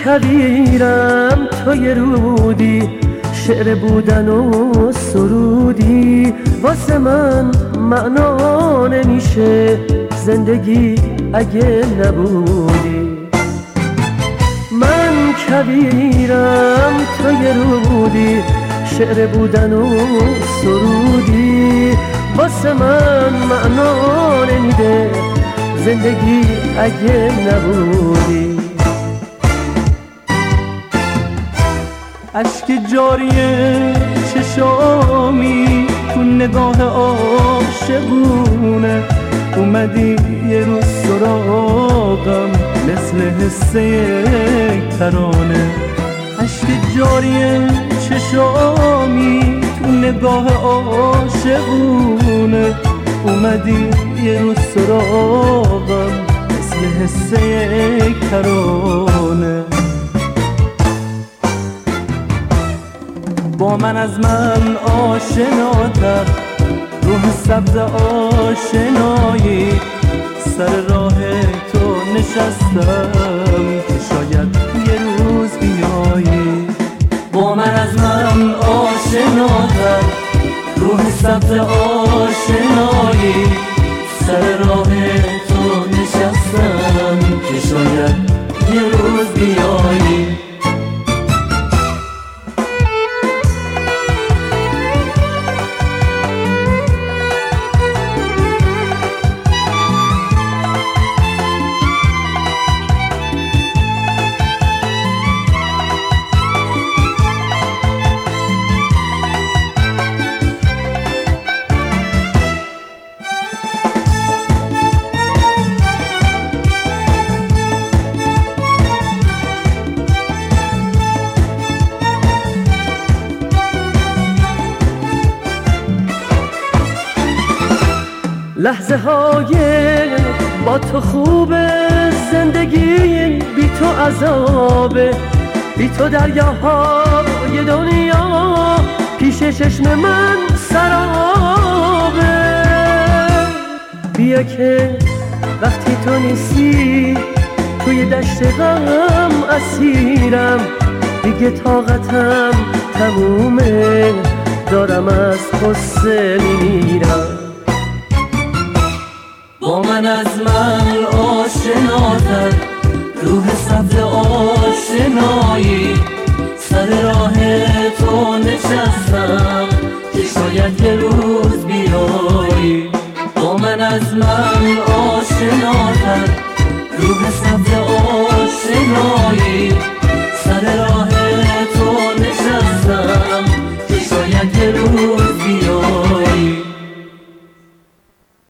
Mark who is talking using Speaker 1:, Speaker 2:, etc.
Speaker 1: کویرم تو یه رودی، شعر بودن و سرودی، واسه من معنا نمیشه زندگی اگه نبودی. من کویرم تو یه رودی، شعر بودن و سرودی، واسه من معنا نمیده زندگی اگه نبودی.
Speaker 2: اشک جاری چشامی تو نگاه عاشقونه، اومدی یه روز سراغم مثل حس یک ترانه. اشک جاری چشامی تو نگاه عاشقونه، اومدی یه روز سراغم مثل حس یک ترانه. با من از من آشناتر، روح سبز آشنایی، سر راه تو نشستم که شاید یه روز بیایی. با من از من آشناتر، روح سبز آشنایی، سر راه تو نشستم که شاید یه روز بیایی.
Speaker 1: لحظه های با تو خوبه، زندگی بی تو عذابه، بی تو دریاهای دنیا پیش چشم من سرابه. بیا که وقتی تو نیستی توی دشت غم اسیرم، دیگه طاقتم تمومه، دارم از غصه میمیرم.
Speaker 2: با من از من آشناتر، روح سبز آشنایی، سر راه تو نشستم که شاید یه روز بیایی. با من از من آشناتر، روح سبز آشنایی، سر راه تو نشستم که شاید یه روز